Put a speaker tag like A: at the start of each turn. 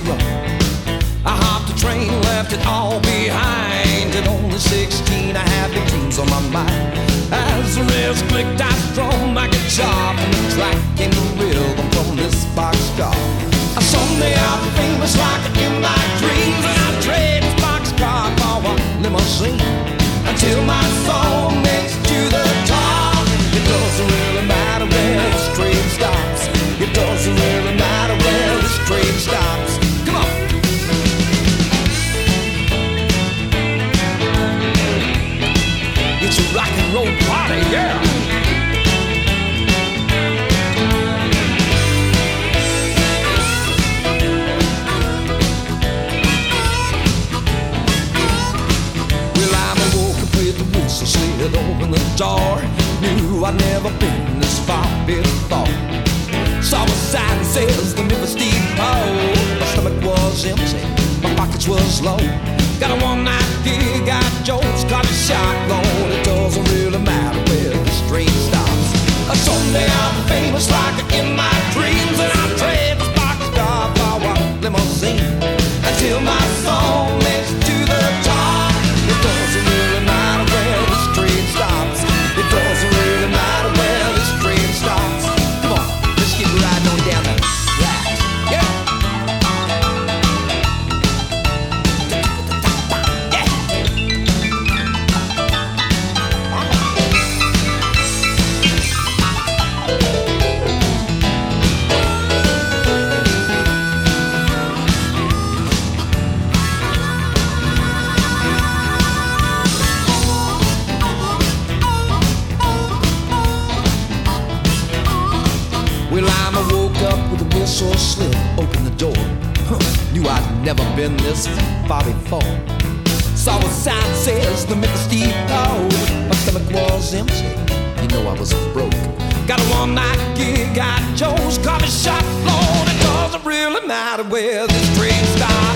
A: run. I hopped the train, left it all behind. At only 16, I had big dreams on my mind. As the rails clicked, I strummed my guitar. From the track came the rhythm from this boxcar. Someday I'll be famous like in my dreams, and I'll trade this boxcar for a limousine until my soul makes it to the top. It doesn't really matter where this train stops. It doesn't really matter where this train stops. Come on. It's a rock and roll party, yeah. Slid open the door. Knew I'd never been this far before. Saw a sign that says the Memphis Depot. My stomach was empty, my pockets was low. Got a one-night gig at Joe's coffee shop. Lord, it doesn't really matter where this train stops. Someday I'll be famous like in my dreams, and I'll trade this boxcar for a limousine until my soul makes it to the top. It doesn't really matter where this train stops. It doesn't really matter where this train stops. Come on, let's get riding on down the track. Yeah. Well, I woke up with a whistle slip, opened the door. Knew I'd never been this far before. Saw a sign that says the Memphis Depot. My stomach was empty, you know I was broke. Got a one-night gig at Joe's coffee shop. Lord, it doesn't really matter where this train stops.